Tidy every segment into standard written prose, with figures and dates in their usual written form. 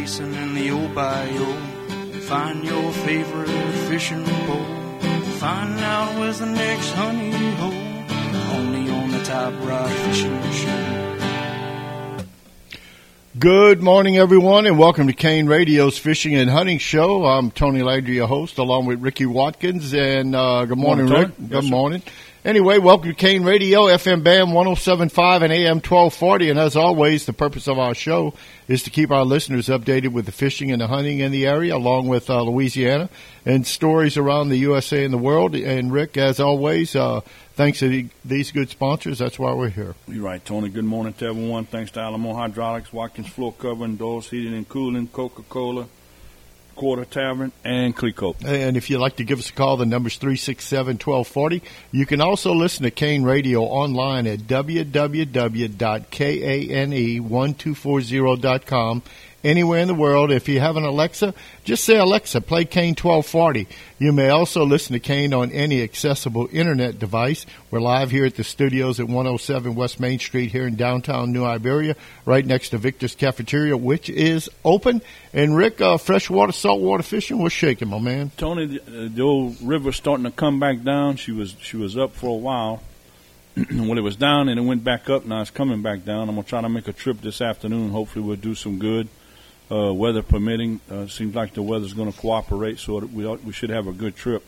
basin and the old bayou. Find your favorite fishing pole. Find out where's the next honey hole. Only on the Top Rod Fishing Show. Good morning, everyone, and welcome to Kane Radio's Fishing and Hunting Show. I'm Tony Landry, your host, along with Ricky Watkins. And good morning, Rick. Good morning. Anyway, welcome to Kane Radio, FM Bam 107.5 and AM 1240. And as always, the purpose of our show is to keep our listeners updated with the fishing and the hunting in the area, along with Louisiana, and stories around the USA and the world. And, Rick, as always, thanks to these good sponsors, that's why we're here. You're right, Tony. Good morning to everyone. Thanks to Alamo Hydraulics, Watkins Floor Covering, Doors Heating and Cooling, Coca-Cola, Quarter Tavern, and Clico. And if you'd like to give us a call, the number's 367-1240. You can also listen to Kane Radio online at www.kane1240.com. Anywhere in the world. If you have an Alexa, just say, Alexa, play Kane 1240. You may also listen to Kane on any accessible Internet device. We're live here at the studios at 107 West Main Street here in downtown New Iberia, right next to Victor's Cafeteria, which is open. And, Rick, freshwater, saltwater fishing, what's shaking, my man? Tony, the old river's starting to come back down. She was up for a while. Well, it was down and it went back up. Now it's coming back down. I'm going to try to make a trip this afternoon. Hopefully we'll do some good. Weather permitting, seems like the weather's going to cooperate, so we should have a good trip.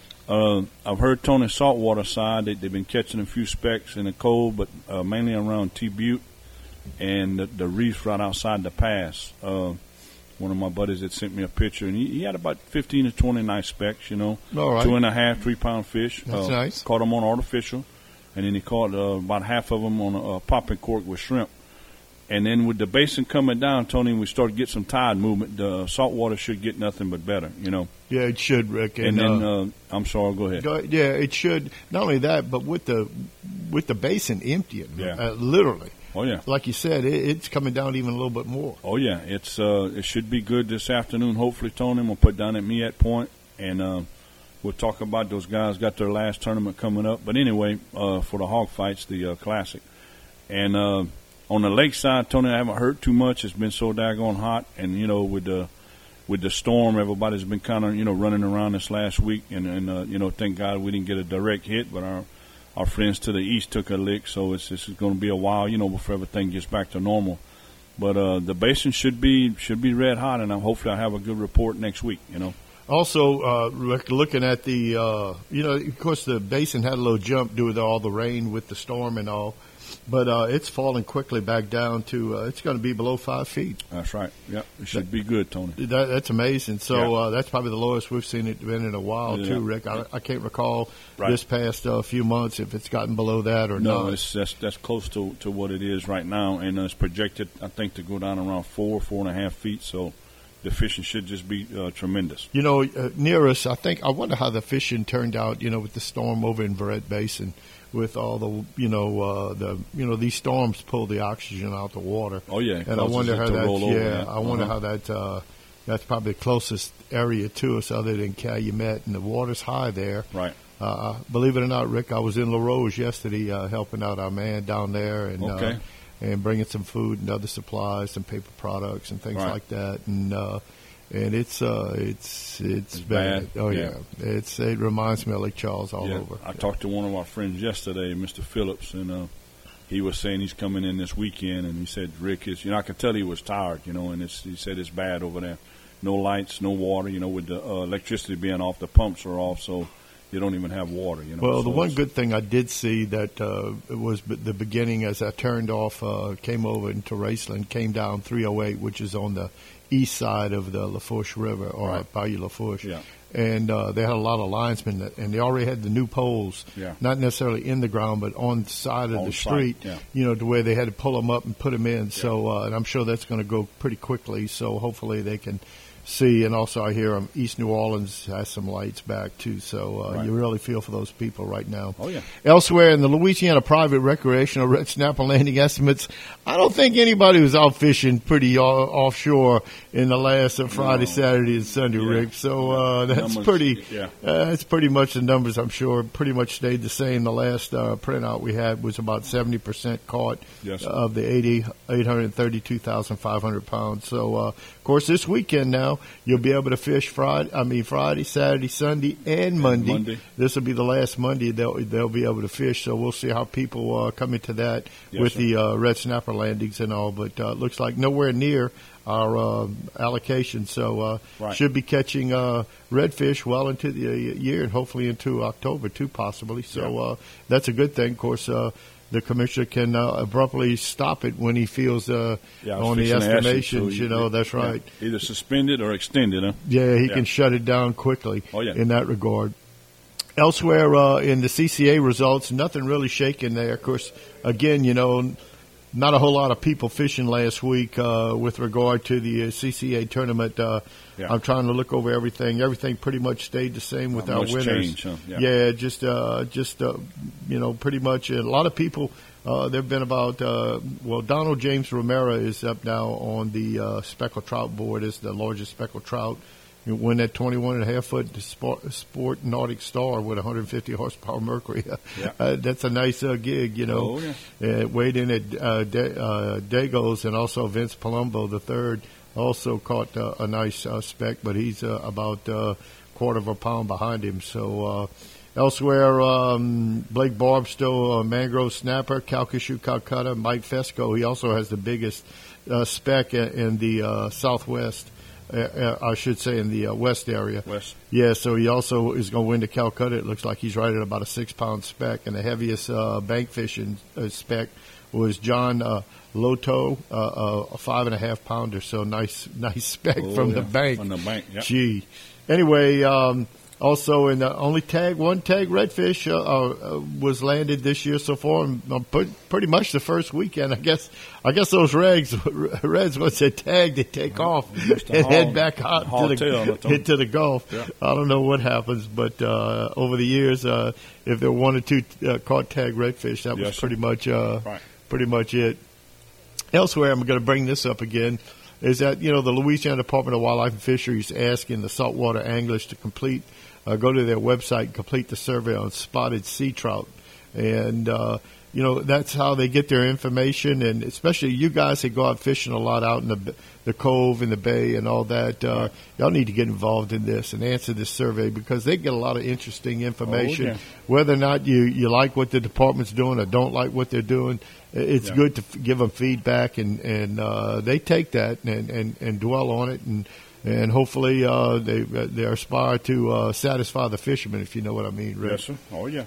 I've heard Tony saltwater side, they've been catching a few specks in the cold, but mainly around T-Butte and the reef right outside the pass. One of my buddies had sent me a picture, and he had about 15 to 20 nice specks, you know. All right. 2.5, 3 pound fish. That's nice. Caught them on artificial, and then he caught about half of them on a popping cork with shrimp. And then with the basin coming down, Tony, we start to get some tide movement. The saltwater should get nothing but better, you know. Yeah, it should, Rick. And then, I'm sorry, go ahead. Yeah, it should. Not only that, but with the basin emptying, literally. Oh, yeah. Like you said, it's coming down even a little bit more. Oh, yeah. It should be good this afternoon, hopefully, Tony. I'm going to put down at Miette Point, and we'll talk about those guys got their last tournament coming up. But anyway, for the hog fights, the Classic. And on the lakeside, Tony, I haven't heard too much. It's been so daggone hot, and you know, with the storm, everybody's been kind of running around this last week, and thank God we didn't get a direct hit, but our friends to the east took a lick, so it's going to be a while, before everything gets back to normal. But the basin should be red hot, and hopefully I'll have a good report next week. Also, looking at the, of course, the basin had a little jump due to all the rain with the storm and all. But it's falling quickly back down to it's going to be below 5 feet. That's right. Yeah, it should be good, Tony. That's amazing. So that's probably the lowest we've seen it been in a while, too, Rick. I can't recall this past few months if it's gotten below that or not. No, that's close to what it is right now, and it's projected, I think, to go down around 4.5 feet. So the fishing should just be tremendous. Near us, I wonder how the fishing turned out, with the storm over in Verret Basin. With all the, these storms pull the oxygen out the water. Oh yeah, and I wonder how that's I wonder how that's probably the closest area to us other than Calumet, and the water's high there. Right. Believe it or not, Rick, I was in La Rose yesterday helping out our man down there, and and bringing some food and other supplies, some paper products and things like that, and it's bad. Oh yeah. It reminds me of Lake Charles all over. I talked to one of our friends yesterday, Mr. Phillips, and he was saying he's coming in this weekend, and he said, Rick, I could tell he was tired, and he said it's bad over there. No lights, no water, with the electricity being off, the pumps are off, so you don't even have water, Well, the one good thing I did see that it was the beginning as I turned off, came over into Raceland, came down 308, which is on the east side of the Lafourche River, or Bayou Lafourche. Yeah. And they had a lot of linesmen, and they already had the new poles, not necessarily in the ground, but on the side of the street, to where they had to pull them up and put them in. Yeah. So, and I'm sure that's going to go pretty quickly, so hopefully they can see. And also I hear East New Orleans has some lights back, too, so you really feel for those people right now. Oh, yeah. Elsewhere in the Louisiana Private Recreational Red Snapper Landing estimates, I don't think anybody was out fishing pretty offshore in the last Friday, Saturday, and Sunday, Rick. So that's it's pretty much the numbers. I'm sure pretty much stayed the same. The last printout we had was about 70% caught of the 832,500 pounds. So of course this weekend now you'll be able to fish Friday, Saturday, Sunday, and Monday. This will be the last Monday they'll be able to fish. So we'll see how people come into that with the red snapper landings and all. But it looks like nowhere near our allocation. So should be catching redfish well into the year and hopefully into October too, possibly. So that's a good thing. Of course, the commissioner can abruptly stop it when he feels on the estimations. That's right. Either suspended or extended. Huh? Yeah, he can shut it down quickly in that regard. Elsewhere in the CCA results, nothing really shaking there. Of course, again, not a whole lot of people fishing last week with regard to the CCA tournament. I'm trying to look over everything. Everything pretty much stayed the same without winners. Change, huh? Just pretty much a lot of people. There have been about Donald James Romero is up now on the speckled trout board as the largest speckled trout. You win that 21.5-foot Sport Nordic Star with 150 horsepower Mercury. That's a nice gig, weighed in at Dagos, and also Vince Palumbo III also caught a nice speck, but he's about a quarter of a pound behind him. So elsewhere, Blake Barbstow, Mangrove Snapper, Calcasieu Calcutta, Mike Fesco. He also has the biggest speck in the southwest. I should say in the west area. Yeah, so he also is going to win the Calcutta. It looks like he's right at about a 6-pound speck. And the heaviest bank fishing speck was John Loto, a 5.5-pounder. So nice speck from the bank. From the bank, Gee. Anyway, also in the only one tag redfish was landed this year so far. Pretty much the first weekend. I guess those reds once they tag, they take off and head back out into the Gulf. I don't know what happens, but over the years, if there were one or two caught tag redfish, that was pretty much it. Elsewhere, I'm going to bring this up again. Is that the Louisiana Department of Wildlife and Fisheries asking the saltwater anglers to go to their website and complete the survey on spotted sea trout. And, that's how they get their information. And especially you guys that go out fishing a lot out in the cove and the bay and all that, y'all need to get involved in this and answer this survey because they get a lot of interesting information. Whether or not you like what the department's doing or don't like what they're doing, it's good to give them feedback. And they take that and dwell on it and hopefully they aspire to satisfy the fishermen, if you know what I mean, Rick. Yes, sir. Oh, yeah.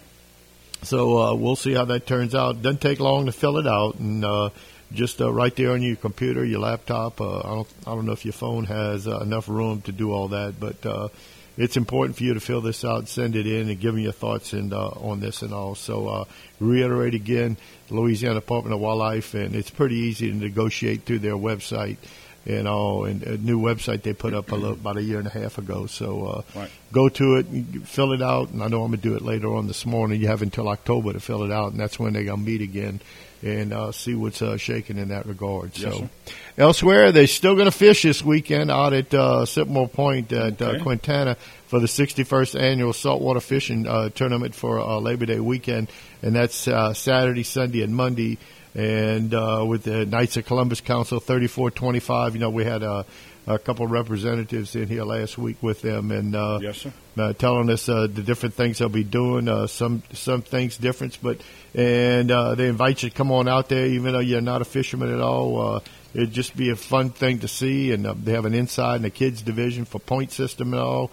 So we'll see how that turns out. Doesn't take long to fill it out, and just right there on your computer, your laptop. I don't know if your phone has enough room to do all that, but it's important for you to fill this out, send it in, and give me your thoughts on this and all. So reiterate again, the Louisiana Department of Wildlife, and it's pretty easy to negotiate through their website. And a new website they put up about a year and a half ago. So go to it, fill it out, and I know I'm going to do it later on this morning. You have until October to fill it out, and that's when they're going to meet again and see what's shaking in that regard. Yes, so elsewhere, they're still going to fish this weekend out at Sycamore Point at Quintana for the 61st annual saltwater fishing tournament for Labor Day weekend, and that's Saturday, Sunday, and Monday. And with the Knights of Columbus Council 3425, we had a couple of representatives in here last week with them, and telling us the different things they'll be doing. Some things different, but they invite you to come on out there, even though you're not a fisherman at all. It'd just be a fun thing to see, and they have an inside and a kids division for point system and all,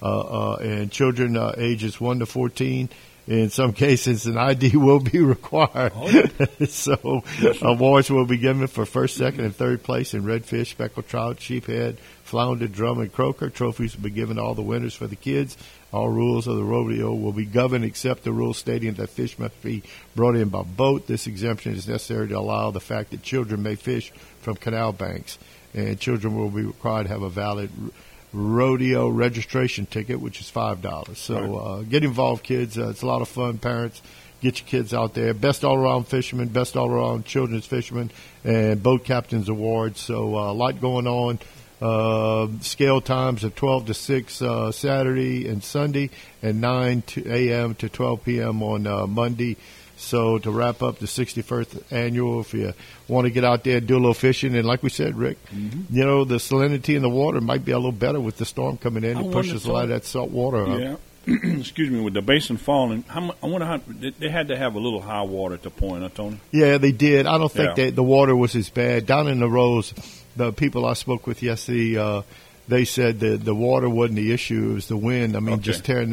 and children ages 1 to 14. In some cases, an ID will be required. So awards will be given for first, second, and third place in redfish, speckled trout, sheephead, flounder, drum, and croaker. Trophies will be given to all the winners for the kids. All rules of the rodeo will be governed except the rule stating that fish must be brought in by boat. This exemption is necessary to allow the fact that children may fish from canal banks, and children will be required to have a valid rodeo registration ticket, which is $5. So get involved, kids. It's a lot of fun. Parents, get your kids out there. Best all-around fisherman, best all-around children's fisherman, and boat captains awards. So a lot going on Scale times of 12 to 6 Saturday and Sunday, and 9 a.m. to 12 p.m. on Monday. So to wrap up the 61st annual, if you want to get out there and do a little fishing, and like we said, Rick, you know, the salinity in the water might be a little better with the storm coming in. It pushes a lot of that salt water up. Yeah. Excuse me, with the basin falling, I wonder how they had to have a little high water at the point, huh, Tony? Yeah, they did. I don't think that the water was as bad. Down in the Rose, the people I spoke with yesterday, they said that the water wasn't the issue. It was the wind. I mean, just tearing.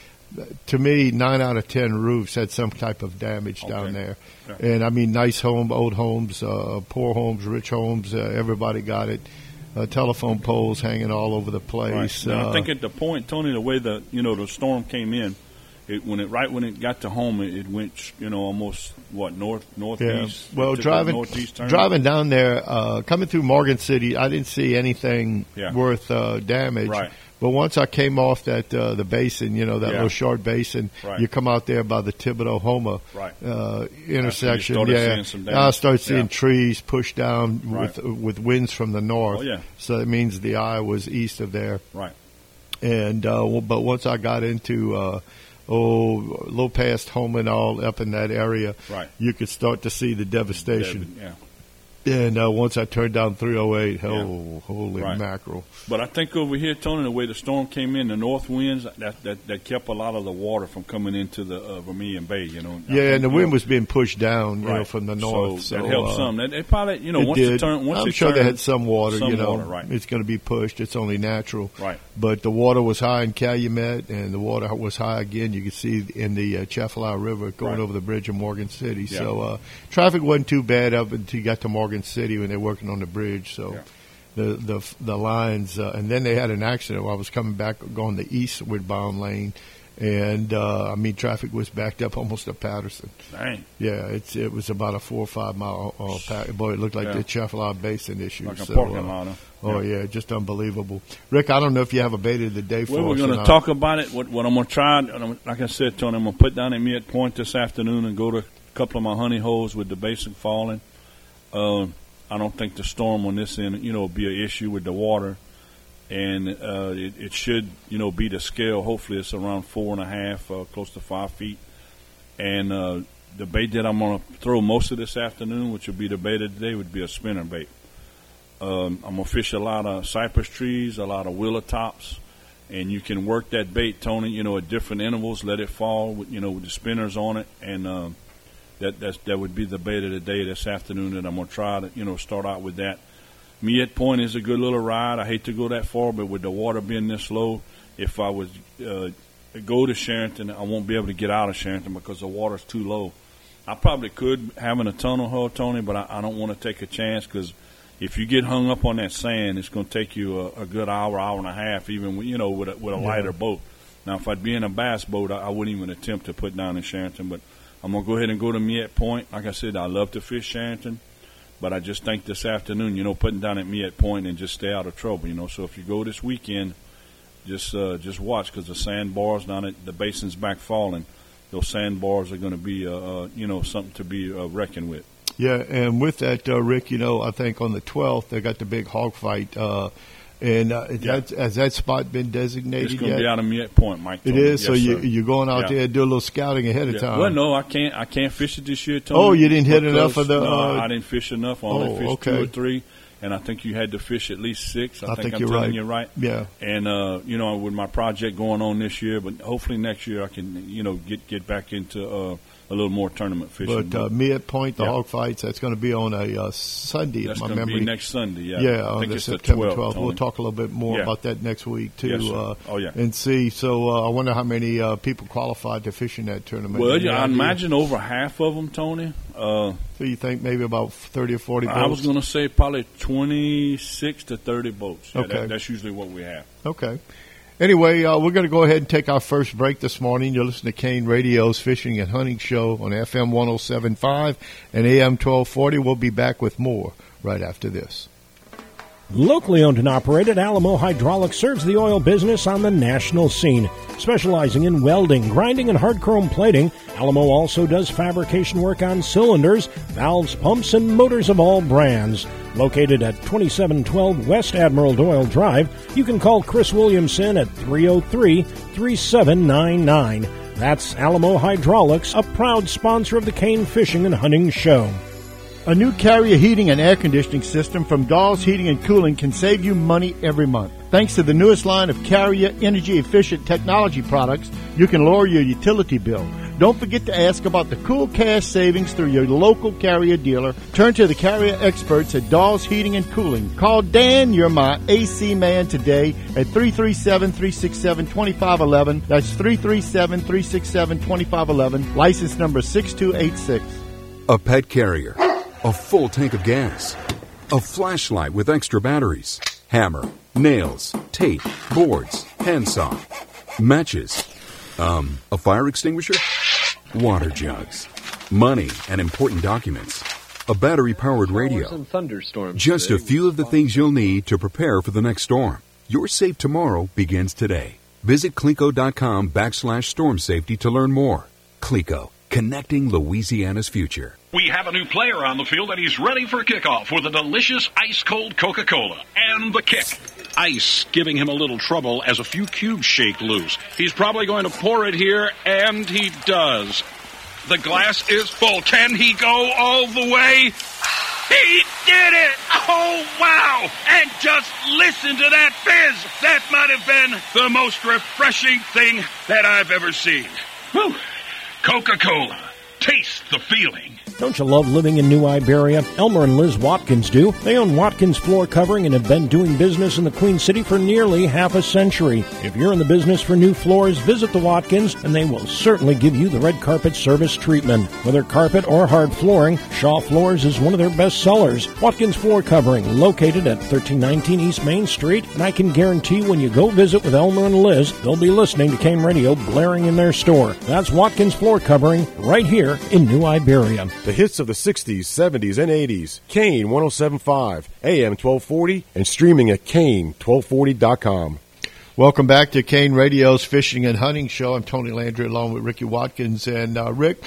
To me, 9 out of 10 roofs had some type of damage down there. Yeah. And, I mean, nice old homes, poor homes, rich homes, everybody got it. Telephone poles hanging all over the place. Right. I think at the point, Tony, the way the storm came in, when it got to home, it went almost northeast. Yeah. Well, driving down there, coming through Morgan City, I didn't see anything worth damage. Right. But once I came off that the basin, that little short basin, you come out there by the Thibodeau-Houma intersection. I started seeing trees pushed down with winds from the north. Oh, yeah. So that means the eye was east of there. Right. And but once I got into a little past Houma and all up in that area, you could start to see the devastation. And once I turned down 308, holy mackerel. But I think over here, Tony, the way the storm came in, the north winds, that kept a lot of the water from coming into the Vermilion Bay, Yeah, and the wind was being pushed down, from the north. So that helped some. It probably, I'm sure they had some water, It's going to be pushed. It's only natural. Right. But the water was high in Calumet, and the water was high again. You could see in the Cheflau River going over the bridge in Morgan City. Yeah. So traffic wasn't too bad up until you got to Morgan City when they're working on the bridge. So the lines, and then they had an accident while I was coming back going the eastward bound lane, and traffic was backed up almost to Patterson. Dang. Yeah, it was about a 4 or 5 mile. Boy, it looked like the Cheflau Basin issue. Like a parking lot. Oh yeah, just unbelievable. Rick, I don't know if you have a bait of the day for us. Well, we're going to talk about it. What I'm going to try, like I said, Tony, I'm going to put down at me at Point this afternoon and go to a couple of my honey holes with the basin falling. I don't think the storm on this end, will be an issue with the water, and it should, be the scale. Hopefully, it's around 4.5, close to 5 feet. And the bait that I'm going to throw most of this afternoon, which will be the bait of the day, would be a spinner bait. I'm going to fish a lot of cypress trees, a lot of willow tops, and you can work that bait, Tony, at different intervals. Let it fall, with the spinners on it, and that would be the bait of the day this afternoon. That I'm going to try to start out with that. Miette Point is a good little ride. I hate to go that far, but with the water being this low, if I was go to Sharonton, I won't be able to get out of Sharonton because the water's too low. I probably could having a tunnel hole, Tony, but I don't want to take a chance because if you get hung up on that sand, it's going to take you a good hour and a half, even with a lighter boat. Now, if I'd be in a bass boat, I wouldn't even attempt to put down in Sharonton, but I'm going to go ahead and go to Miette Point. Like I said, I love to fish Sharonton, but I just think this afternoon, putting down at Miette Point and just stay out of trouble, So if you go this weekend, just watch because the sandbars down at the basin's back falling. Those sandbars are going to be, something to be reckoned with. Yeah, and with that, Rick, I think on the 12th they got the big hog fight. Has that spot been designated yet? It's going to be out of Miette Point, Mike. It is? Yes, so you're going out there and do a little scouting ahead of time? Well, no, I can't fish it this year, Tony. Oh, you didn't hit enough of the... No, I didn't fish enough. I only fished 2 or 3, and I think you had to fish at least 6. I think I'm telling you right. Yeah. And, with my project going on this year, but hopefully next year I can, get back into a little more tournament fishing. But Miette Point, the hog fights, that's going to be on a Sunday. That's going to be next Sunday, yeah. Yeah, I think on it's September the 12th. We'll talk a little bit more about that next week, too. Yes, and see. So I wonder how many people qualified to fish in that tournament. Well, I imagine over half of them, Tony. So you think maybe about 30 or 40 boats? I was going to say probably 26 to 30 boats. Yeah, okay. That's usually what we have. Okay. Anyway, we're going to go ahead and take our first break this morning. You're listening to Kane Radio's Fishing and Hunting Show on FM 107.5 and AM 1240. We'll be back with more right after this. Locally owned and operated, Alamo Hydraulics serves the oil business on the national scene. Specializing in welding, grinding, and hard chrome plating, Alamo also does fabrication work on cylinders, valves, pumps, and motors of all brands. Located at 2712 West Admiral Doyle Drive, you can call Chris Williamson at 303-3799. That's Alamo Hydraulics, a proud sponsor of the Kane Fishing and Hunting Show. A new Carrier heating and air conditioning system from Dawes Heating and Cooling can save you money every month. Thanks to the newest line of Carrier energy-efficient technology products, you can lower your utility bill. Don't forget to ask about the cool cash savings through your local Carrier dealer. Turn to the Carrier experts at Dawes Heating and Cooling. Call Dan, you're my AC man, today at 337-367-2511. That's 337-367-2511. License number 6286. A pet carrier. A full tank of gas, a flashlight with extra batteries, hammer, nails, tape, boards, handsaw, matches, a fire extinguisher, water jugs, money and important documents, a battery-powered radio. Just a few of the things you'll need to prepare for the next storm. Your safe tomorrow begins today. Visit Cleco.com/storm safety to learn more. Cleco, connecting Louisiana's future. We have a new player on the field, and he's ready for kickoff with a delicious ice-cold Coca-Cola and the kick. Ice giving him a little trouble as a few cubes shake loose. He's probably going to pour it here, and he does. The glass is full. Can he go all the way? He did it! Oh, wow! And just listen to that fizz. That might have been the most refreshing thing that I've ever seen. Whew. Coca-Cola. Taste the feeling. Don't you love living in New Iberia? Elmer and Liz Watkins do. They own Watkins Floor Covering and have been doing business in the Queen City for nearly half a century. If you're in the business for new floors, visit the Watkins, and they will certainly give you the red carpet service treatment. Whether carpet or hard flooring, Shaw Floors is one of their best sellers. Watkins Floor Covering, located at 1319 East Main Street, and I can guarantee when you go visit with Elmer and Liz, they'll be listening to KAME Radio blaring in their store. That's Watkins Floor Covering, right here in New Iberia. The hits of the 60s, 70s, and 80s. Kane 107.5, AM 1240, and streaming at Kane1240.com. Welcome back to Kane Radio's Fishing and Hunting Show. I'm Tony Landry along with Ricky Watkins. And Rick,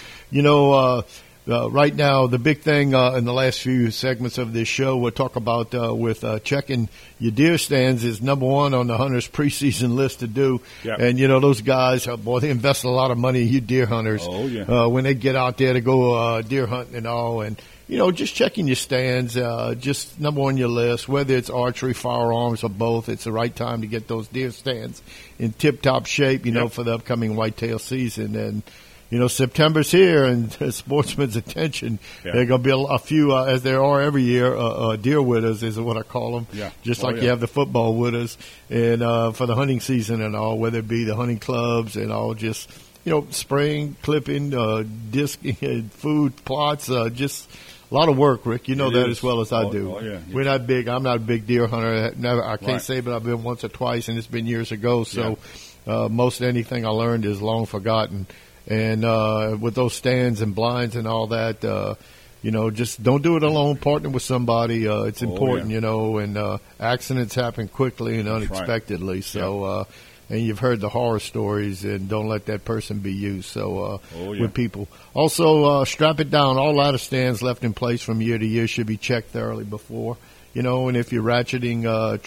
right now the big thing in the last few segments of this show we'll talk about with checking your deer stands is number one on the hunters' preseason list to do. Yep. And, those guys, they invest a lot of money in you deer hunters. Oh, yeah. When they get out there to go deer hunting and all. And, just checking your stands, just number one on your list, whether it's archery, firearms, or both, it's the right time to get those deer stands in tip-top shape, Yep. for the upcoming whitetail season. And, September's here, and sportsman's attention. Yeah. There are going to be a few, as there are every year, deer widders is what I call them. Yeah. Just like you have the football widders, and for the hunting season and all, whether it be the hunting clubs and all, just spraying, clipping, disking, food plots, just a lot of work, Rick. That as well as I do. Yeah. We're not big. I'm not a big deer hunter. I can't say, but I've been once or twice, and it's been years ago. So most anything I learned is long forgotten. And with those stands and blinds and all that, just don't do it alone. Partner with somebody. It's important, and accidents happen quickly and unexpectedly. Right. So, and you've heard the horror stories, and don't let that person be you. So, with people. Also, strap it down. All ladder stands left in place from year to year should be checked thoroughly before. And if you're ratcheting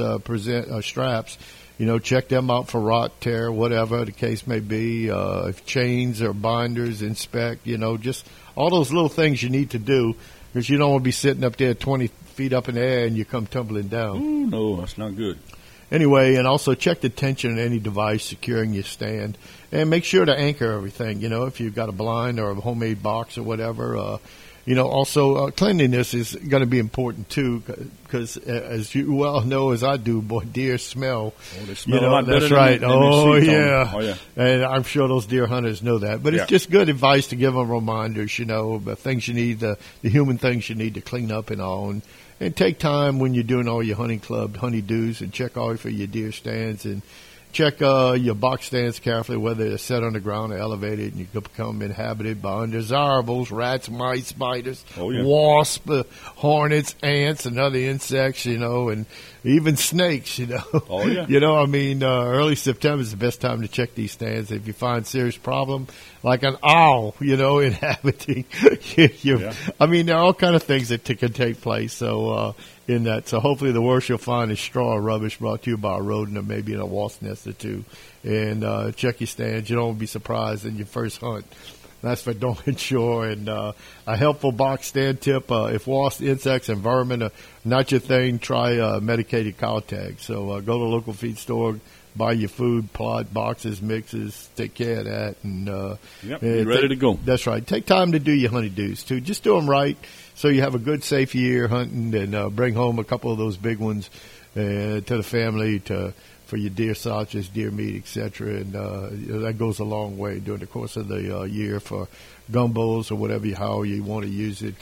straps, check them out for rot, tear, whatever the case may be. If chains or binders, inspect, just all those little things you need to do, because you don't want to be sitting up there 20 feet up in the air and you come tumbling down. Ooh, no, that's not good. Anyway, and also check the tension of any device securing your stand. And make sure to anchor everything, if you've got a blind or a homemade box or whatever. Also cleanliness is going to be important too, because as you well know as I do, boy, deer smell. Oh, they smell a lot better. That's right. Than Oh yeah. And I'm sure those deer hunters know that. But it's just good advice to give them reminders, the things you need, the human things you need to clean up and all. And take time when you're doing all your hunting club honey-dos and check all for your deer stands and check your box stands carefully, whether they're set on the ground or elevated, and you could become inhabited by undesirables, rats, mice, spiders, wasps, hornets, ants, and other insects, and even snakes, Oh, yeah. Early September is the best time to check these stands. If you find serious problem, like an owl, inhabiting, there are all kind of things that can take place. So, so hopefully the worst you'll find is straw or rubbish brought to you by a rodent or maybe in a wasp nest or two. And check your stands. You don't be surprised in your first hunt. That's for darn sure. And a helpful box stand tip, if wasps, insects, and vermin are not your thing, try medicated cow tag. So go to the local feed store, buy your food, plot, boxes, mixes, take care of that. And you're ready to go. That's right. Take time to do your honeydews, too. Just do them right so you have a good, safe year hunting and bring home a couple of those big ones to the family for your deer sausages, deer meat, etc. And that goes a long way during the course of the year for gumbos or whatever how you want to use it.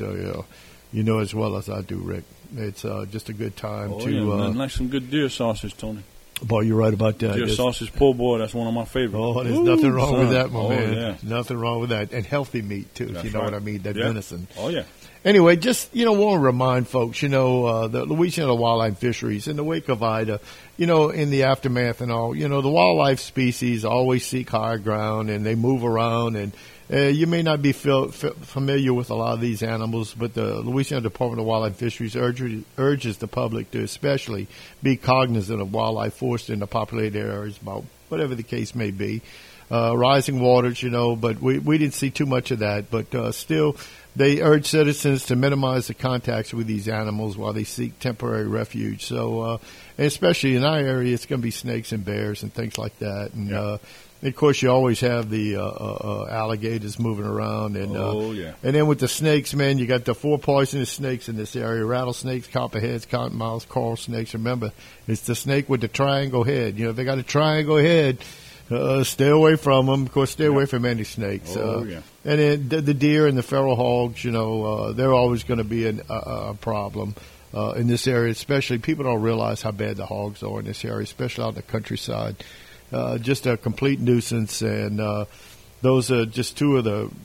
As well as I do, Rick. It's just a good time to. Like some good deer sausage, Tony. Boy, you're right about that. Deer sausage po' boy, that's one of my favorites. Oh, there's nothing wrong with that, my man. Yeah. Nothing wrong with that. And healthy meat, too, if you know what I mean, that venison. Oh, yeah. Anyway, just, want to remind folks, the Louisiana wildlife fisheries in the wake of Ida, in the aftermath and all, the wildlife species always seek higher ground and they move around. And you may not be familiar with a lot of these animals, but the Louisiana Department of Wildlife Fisheries urges the public to especially be cognizant of wildlife forced in the populated areas, about whatever the case may be. Rising waters, but we didn't see too much of that. But still, they urge citizens to minimize the contacts with these animals while they seek temporary refuge. So, especially in our area, it's going to be snakes and bears and things like that. And, of course, you always have the alligators moving around. And, and then with the snakes, man, you got the 4 poisonous snakes in this area: rattlesnakes, copperheads, cottonmouths, coral snakes. Remember, it's the snake with the triangle head. If they got a triangle head, stay away from them. Of course, stay away from any snakes. And then the deer and the feral hogs, they're always going to be a problem in this area. Especially, people don't realize how bad the hogs are in this area, especially out in the countryside. Just a complete nuisance. And those are just two of the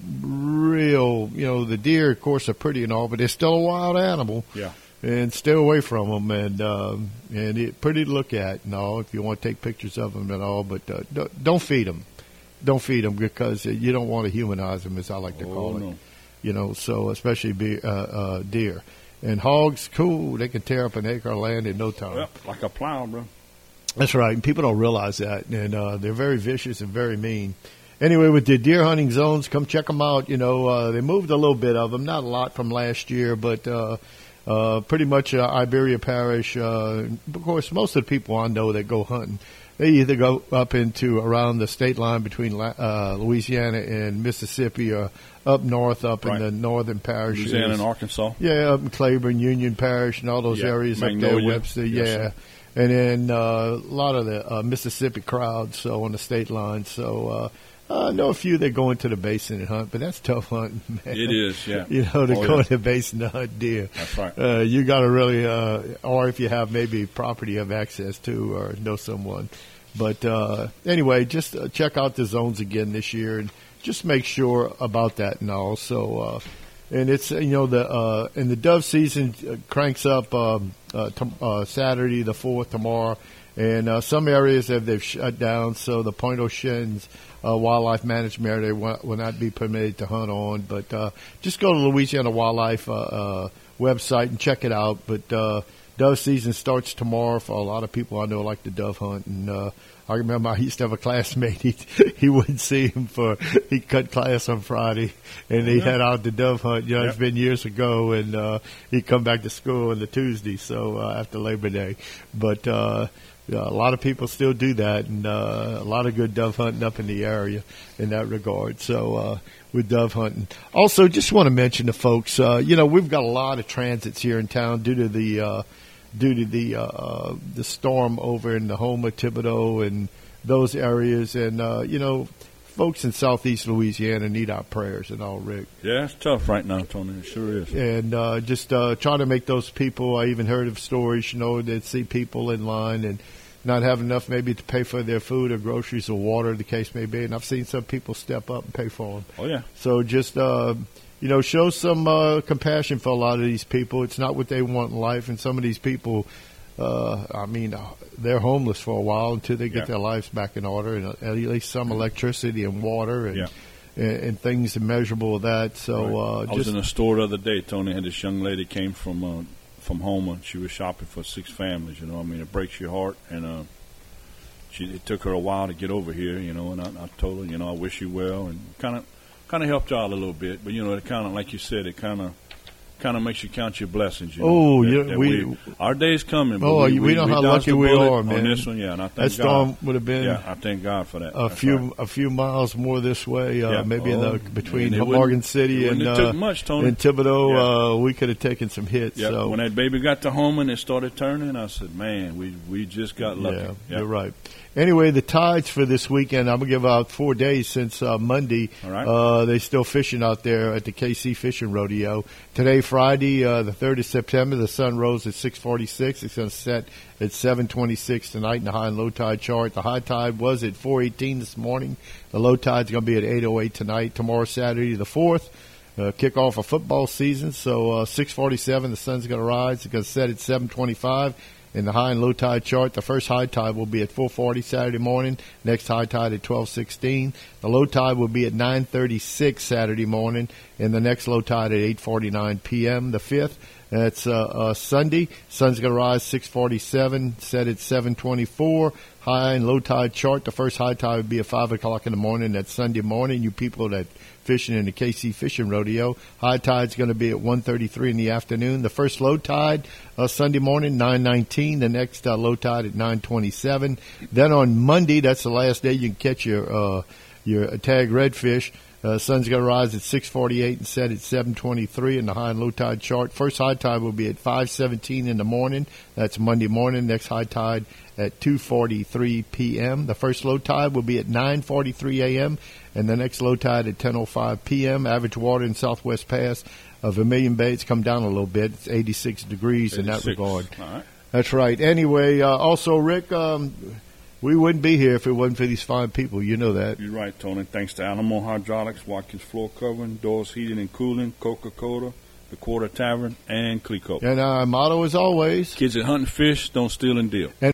real, the deer, of course, are pretty and all, but they're still a wild animal. Yeah. And stay away from them, and it's pretty to look at and all if you want to take pictures of them and all. But don't feed them. Don't feed them because you don't want to humanize them, as I like to call it. So especially deer. And hogs, cool, they can tear up an acre of land in no time. Yep, like a plow, bro. That's right, and people don't realize that, and they're very vicious and very mean. Anyway, with the deer hunting zones, come check them out. They moved a little bit of them, not a lot from last year, but pretty much Iberia Parish. Of course, most of the people I know that go hunting, they either go up into around the state line between Louisiana and Mississippi, or up north, in the northern parishes. Louisiana and Arkansas. Yeah, up in Claiborne, Union Parish, and all those areas Magnolia. up there, Webster. Yes, and then a lot of the Mississippi crowds, so on the state line. So I know a few that go into the basin and hunt, but that's tough hunting, man. It is, yeah. To go into the basin to hunt deer. That's right. You got to really, or if you have maybe property you have access to or know someone. But anyway, just check out the zones again this year and just make sure about that and all. So, and it's, and the dove season cranks up Saturday the 4th tomorrow. And some areas they've shut down, so the Point Oceans wildlife management area will not be permitted to hunt on. But just go to Louisiana Wildlife website and check it out. But dove season starts tomorrow for a lot of people I know like to dove hunt. And I remember I used to have a classmate. He wouldn't see him he cut class on Friday, and he head out to dove hunt. It's been years ago, and he'd come back to school on the Tuesday, so after Labor Day. But a lot of people still do that, and a lot of good dove hunting up in the area in that regard. So with dove hunting, also just want to mention to folks, we've got a lot of transits here in town due to the storm over in the Houma, Thibodaux, and those areas, and folks in southeast Louisiana need our prayers and all, Rick. Yeah, it's tough right now, Tony. It sure is. And just trying to make those people. I even heard of stories, that see people in line and not have enough maybe to pay for their food or groceries or water, the case may be. And I've seen some people step up and pay for them. Oh, yeah. So just, show some compassion for a lot of these people. It's not what they want in life. And some of these people, they're homeless for a while until they get their lives back in order, and at least some electricity and water and things immeasurable of that. So I was in a store the other day, Tony. Had this young lady came from home, and she was shopping for 6 families. It breaks your heart, and it took her a while to get over here. And I told her, I wish you well, and kind of helped her out a little bit. But it kind of, like you said, it kind of makes you count your blessings. Our day's coming. But we know how lucky we are, man. On this one, and I thank that storm would have been. Yeah, I thank God for that. A few miles more this way, maybe between Morgan City and it took much, Tony. And Thibodaux, we could have taken some hits. Yeah. So. When that baby got to home and it started turning, I said, "Man, we just got lucky." Yeah, you're right. Anyway, the tides for this weekend, I'm going to give out 4 days since Monday. All right. They're still fishing out there at the KC Fishing Rodeo. Today, Friday, the 3rd of September, the sun rose at 6:46. It's going to set at 7:26 tonight in the high and low tide chart. The high tide was at 4:18 this morning. The low tide's going to be at 8:08 tonight. Tomorrow, Saturday, the 4th. Kick off a football season. So 6:47, the sun's going to rise. It's going to set at 7:25. In the high and low tide chart, the first high tide will be at 4:40 Saturday morning. Next high tide at 12:16. The low tide will be at 9:36 Saturday morning, and the next low tide at 8:49 p.m. The 5th, that's Sunday. Sun's going to rise 6:47, set at 7:24. High and low tide chart. The first high tide will be at 5 o'clock in the morning. That's Sunday morning. You people that fishing in the KC Fishing Rodeo. High tide's going to be at 1:33 in the afternoon. The first low tide Sunday morning, 9:19. The next low tide at 9:27. Then on Monday, that's the last day you can catch your tag redfish. Sun's going to rise at 6:48 and set at 7:23 in the high and low tide chart. First high tide will be at 5:17 in the morning. That's Monday morning. Next high tide at 2:43 p.m. The first low tide will be at 9:43 a.m. and the next low tide at 10:05 p.m. Average water in Southwest Pass of Vermilion Bay, it's come down a little bit. It's 86 degrees 86. in that regard. All right. That's right. Anyway, also, Rick, we wouldn't be here if it wasn't for these fine people. You know that. You're right, Tony. Thanks to Alamo Hydraulics, Watkins Floor Covering, Doors Heating and Cooling, Coca-Cola, the Quarter Tavern, and Clico. And our motto is always, kids that hunt and fish, don't steal and deal.